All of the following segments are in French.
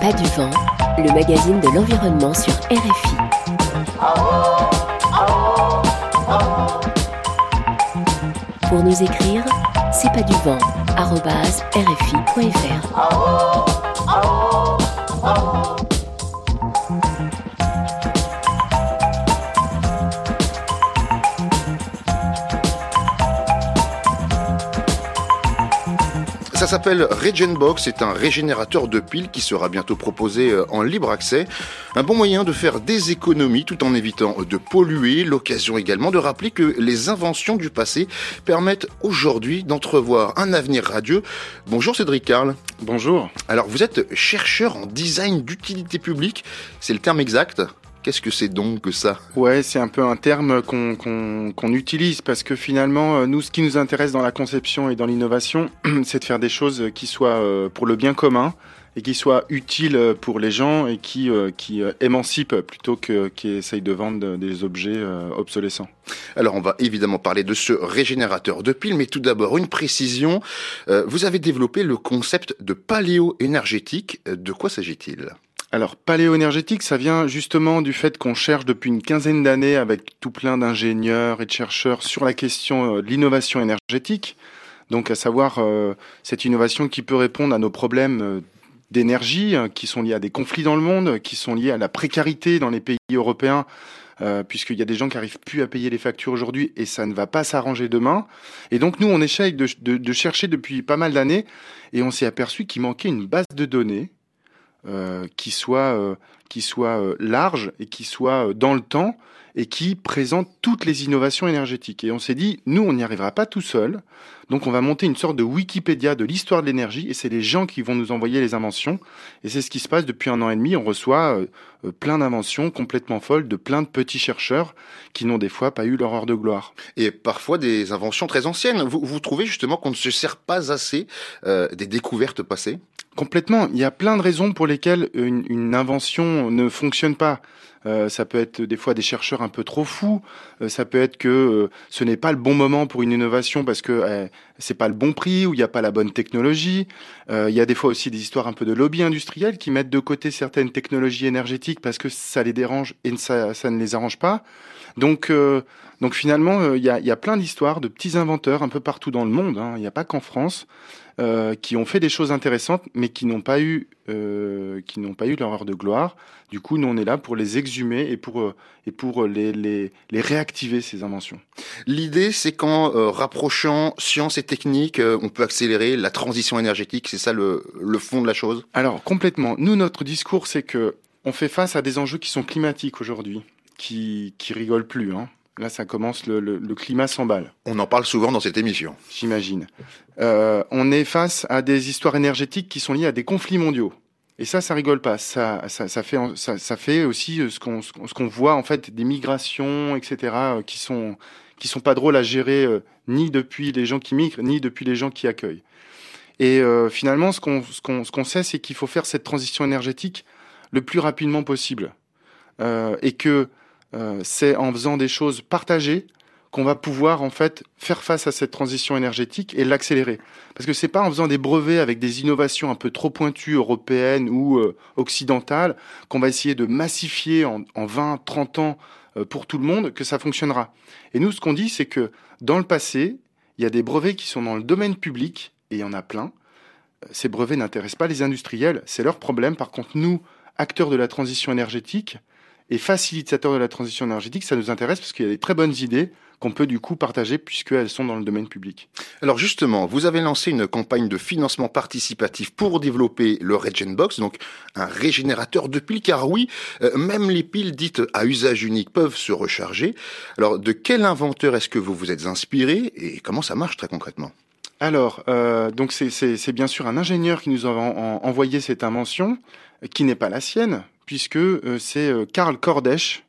Pas du vent, le magazine de l'environnement sur RFI. Pour nous écrire, c'est pas du vent @rfi.fr. Ça s'appelle Regenbox, c'est un régénérateur de piles qui sera bientôt proposé en libre accès. Un bon moyen de faire des économies tout en évitant de polluer. L'occasion également de rappeler que les inventions du passé permettent aujourd'hui d'entrevoir un avenir radieux. Bonjour Cédric Carle. Bonjour. Alors vous êtes chercheur en design d'utilité publique, c'est le terme exact ? Qu'est-ce que c'est donc que ça ? Ouais, c'est un peu un terme qu'on utilise parce que finalement, nous, ce qui nous intéresse dans la conception et dans l'innovation, c'est de faire des choses qui soient pour le bien commun et qui soient utiles pour les gens et qui émancipent plutôt qui essayent de vendre des objets obsolescents. Alors, on va évidemment parler de ce régénérateur de piles, mais tout d'abord, une précision. Vous avez développé le concept de paléo-énergétique. De quoi s'agit-il ? Alors, paléo-énergétique, ça vient justement du fait qu'on cherche depuis une quinzaine d'années avec tout plein d'ingénieurs et de chercheurs sur la question de l'innovation énergétique. Donc, à savoir cette innovation qui peut répondre à nos problèmes d'énergie qui sont liés à des conflits dans le monde, qui sont liés à la précarité dans les pays européens, puisqu'il y a des gens qui n'arrivent plus à payer les factures aujourd'hui et ça ne va pas s'arranger demain. Et donc, nous, on essaye de chercher depuis pas mal d'années et on s'est aperçu qu'il manquait une base de données qui soit large et qui soit dans le temps et qui présente toutes les innovations énergétiques. Et on s'est dit, nous, on n'y arrivera pas tout seul, donc on va monter une sorte de Wikipédia de l'histoire de l'énergie, et c'est les gens qui vont nous envoyer les inventions. Et c'est ce qui se passe depuis 1 an et demi. On reçoit plein d'inventions complètement folles de plein de petits chercheurs qui n'ont des fois pas eu leur heure de gloire. Et parfois des inventions très anciennes. Vous trouvez justement qu'on ne se sert pas assez des découvertes passées ? Complètement. Il y a plein de raisons pour lesquelles une invention ne fonctionne pas. Ça peut être des fois des chercheurs un peu trop fous. Ça peut être que ce n'est pas le bon moment pour une innovation parce que c'est pas le bon prix ou il n'y a pas la bonne technologie. Il y a des fois aussi des histoires un peu de lobby industriel qui mettent de côté certaines technologies énergétiques parce que ça les dérange et ça ne les arrange pas. Donc finalement, il y a plein d'histoires de petits inventeurs un peu partout dans le monde. Il n'y a pas qu'en France. Qui ont fait des choses intéressantes, mais qui n'ont pas eu leur heure de gloire. Du coup, nous, on est là pour les exhumer et pour les réactiver, ces inventions. L'idée, c'est qu'en rapprochant science et technique, on peut accélérer la transition énergétique. C'est ça le fond de la chose ? Alors, complètement. Nous, notre discours, c'est que on fait face à des enjeux qui sont climatiques aujourd'hui, qui rigolent plus, Là, ça commence, le climat s'emballe. On en parle souvent dans cette émission. J'imagine. On est face à des histoires énergétiques qui sont liées à des conflits mondiaux. Et ça rigole pas. Ça fait aussi ce qu'on voit, en fait, des migrations, etc., qui sont pas drôles à gérer, ni depuis les gens qui migrent, ni depuis les gens qui accueillent. Et finalement, ce qu'on sait, c'est qu'il faut faire cette transition énergétique le plus rapidement possible. Et que c'est en faisant des choses partagées qu'on va pouvoir en fait faire face à cette transition énergétique et l'accélérer. Parce que c'est pas en faisant des brevets avec des innovations un peu trop pointues européennes ou occidentales qu'on va essayer de massifier en 20, 30 ans pour tout le monde que ça fonctionnera. Et nous, ce qu'on dit, c'est que dans le passé, il y a des brevets qui sont dans le domaine public, et il y en a plein. Ces brevets n'intéressent pas les industriels, c'est leur problème. Par contre, nous, acteurs de la transition énergétique, et facilitateurs de la transition énergétique, ça nous intéresse parce qu'il y a des très bonnes idées qu'on peut du coup partager puisqu'elles sont dans le domaine public. Alors justement, vous avez lancé une campagne de financement participatif pour développer le Regenbox, donc un régénérateur de piles, car oui, même les piles dites à usage unique peuvent se recharger. Alors de quel inventeur est-ce que vous vous êtes inspiré et comment ça marche très concrètement ? Alors, donc c'est bien sûr un ingénieur qui nous a envoyé cette invention, qui n'est pas la sienne, puisque c'est Karl Kordesch,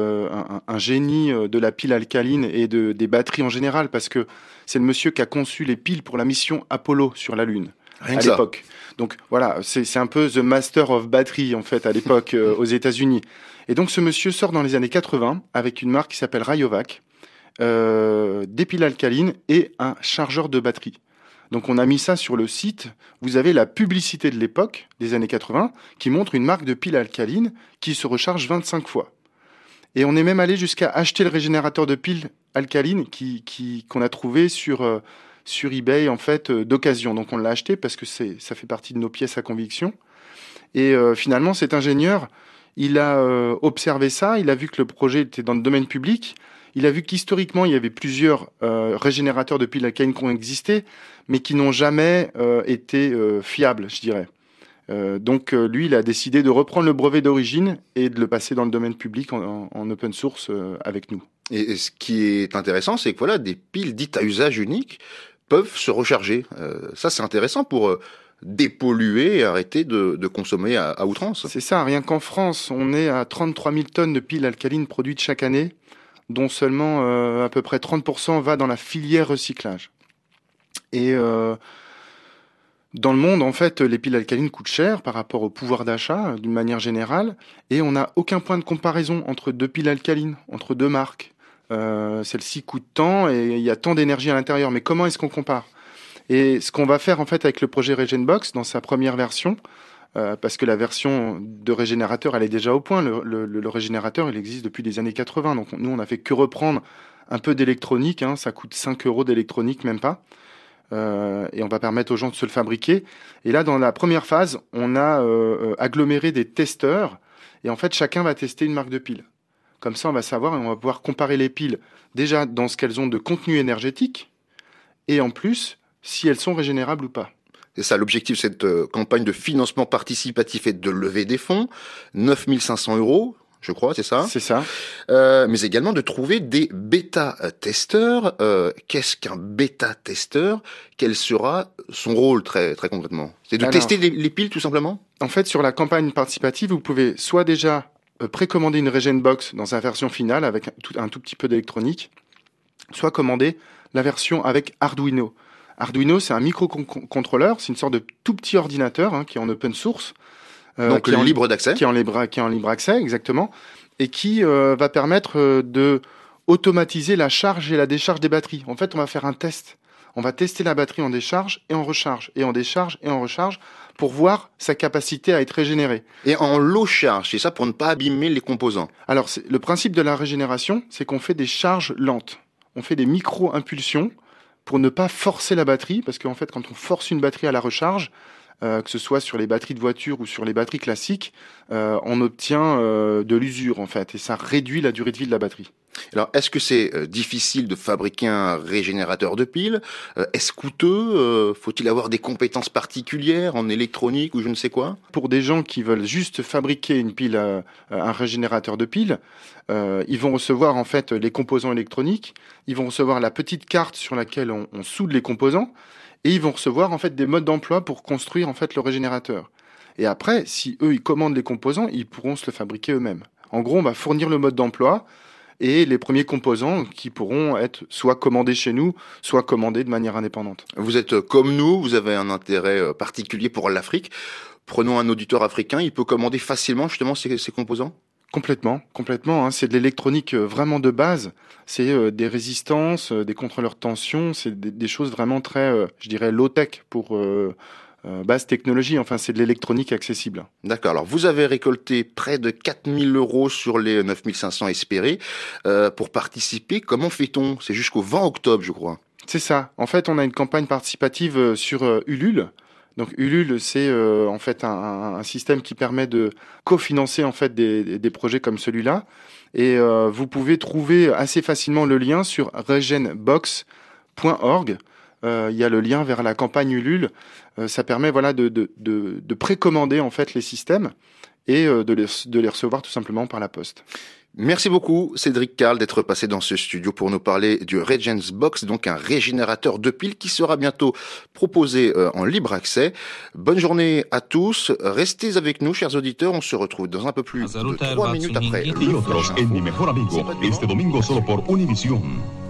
un génie de la pile alcaline et des batteries en général, parce que c'est le monsieur qui a conçu les piles pour la mission Apollo sur la Lune, à l'époque. Donc voilà, c'est un peu the master of battery, en fait, à l'époque, aux États-Unis. Et donc ce monsieur sort dans les années 80 avec une marque qui s'appelle Rayovac, des piles alcalines et un chargeur de batterie. Donc on a mis ça sur le site. Vous avez la publicité de l'époque, des années 80, qui montre une marque de pile alcaline qui se recharge 25 fois. Et on est même allé jusqu'à acheter le régénérateur de pile alcaline qu'on a trouvé sur eBay en fait d'occasion. Donc on l'a acheté parce que ça fait partie de nos pièces à conviction. Et finalement cet ingénieur, il a observé ça, il a vu que le projet était dans le domaine public. Il a vu qu'historiquement, il y avait plusieurs régénérateurs de piles alcalines qui ont existé, mais qui n'ont jamais été fiables, je dirais. Donc lui, il a décidé de reprendre le brevet d'origine et de le passer dans le domaine public en open source avec nous. Et ce qui est intéressant, c'est que voilà, des piles dites à usage unique peuvent se recharger. Ça, c'est intéressant pour dépolluer et arrêter de consommer à outrance. C'est ça, rien qu'en France, on est à 33 000 tonnes de piles alcalines produites chaque année, dont seulement à peu près 30% va dans la filière recyclage. Et dans le monde, en fait, les piles alcalines coûtent cher par rapport au pouvoir d'achat, d'une manière générale, et on n'a aucun point de comparaison entre deux piles alcalines, entre deux marques. Celle-ci coûte tant et il y a tant d'énergie à l'intérieur, mais comment est-ce qu'on compare ? Et ce qu'on va faire en fait avec le projet RegenBox dans sa première version, parce que la version de régénérateur elle est déjà au point, le régénérateur il existe depuis les années 80, donc nous on a fait que reprendre un peu d'électronique, ça coûte 5 € d'électronique, même pas, et on va permettre aux gens de se le fabriquer. Et là dans la première phase, on a aggloméré des testeurs, et en fait chacun va tester une marque de pile. Comme ça on va savoir et on va pouvoir comparer les piles déjà dans ce qu'elles ont de contenu énergétique, et en plus si elles sont régénérables ou pas. C'est ça l'objectif, cette campagne de financement participatif est de lever des fonds, 9 500 €, je crois, c'est ça ? C'est ça. Mais également de trouver des bêta-testeurs. Qu'est-ce qu'un bêta-testeur ? Quel sera son rôle très, très concrètement ? C'est de tester les piles tout simplement ? En fait, sur la campagne participative, vous pouvez soit déjà précommander une RegenBox dans sa version finale avec un tout petit peu d'électronique, soit commander la version avec Arduino. Arduino, c'est un microcontrôleur, c'est une sorte de tout petit ordinateur qui est en open source. Donc qui est libre d'accès. Qui est en libre accès, exactement. Et qui va permettre de automatiser la charge et la décharge des batteries. En fait, on va faire un test. On va tester la batterie en décharge et en recharge, et en décharge et en recharge, pour voir sa capacité à être régénérée. Et en low charge, c'est ça pour ne pas abîmer les composants. Alors, le principe de la régénération, c'est qu'on fait des charges lentes. On fait des micro-impulsions pour ne pas forcer la batterie, parce qu'en fait, quand on force une batterie à la recharge, que ce soit sur les batteries de voiture ou sur les batteries classiques, on obtient de l'usure, en fait, et ça réduit la durée de vie de la batterie. Alors, est-ce que c'est difficile de fabriquer un régénérateur de piles ? Est-ce coûteux ? Faut-il avoir des compétences particulières en électronique ou je ne sais quoi ? Pour des gens qui veulent juste fabriquer une pile, un régénérateur de piles, ils vont recevoir en fait les composants électroniques, ils vont recevoir la petite carte sur laquelle on soude les composants, et ils vont recevoir en fait des modes d'emploi pour construire en fait le régénérateur. Et après, si eux ils commandent les composants, ils pourront se le fabriquer eux-mêmes. En gros, on va fournir le mode d'emploi et les premiers composants qui pourront être soit commandés chez nous, soit commandés de manière indépendante. Vous êtes comme nous, vous avez un intérêt particulier pour l'Afrique. Prenons un auditeur africain, il peut commander facilement justement ces composants ? Complètement. C'est de l'électronique vraiment de base. C'est des résistances, des contrôleurs de tension, c'est des choses vraiment très, je dirais, low-tech pour basse technologie. Enfin, c'est de l'électronique accessible. D'accord. Alors, vous avez récolté près de 4 000 € sur les 9 500 espérés. Pour participer, comment fait-on ? C'est jusqu'au 20 octobre, je crois. C'est ça. En fait, on a une campagne participative sur Ulule. Donc Ulule, c'est en fait un système qui permet de cofinancer en fait des projets comme celui-là. Et vous pouvez trouver assez facilement le lien sur regenbox.org. Il y a le lien vers la campagne Ulule. Ça permet de précommander en fait les systèmes et de les recevoir tout simplement par la poste. Merci beaucoup Cédric Carl d'être passé dans ce studio pour nous parler du RegenBox, donc un régénérateur de piles qui sera bientôt proposé en libre accès. Bonne journée à tous, restez avec nous chers auditeurs, on se retrouve dans un peu plus de 3 minutes après.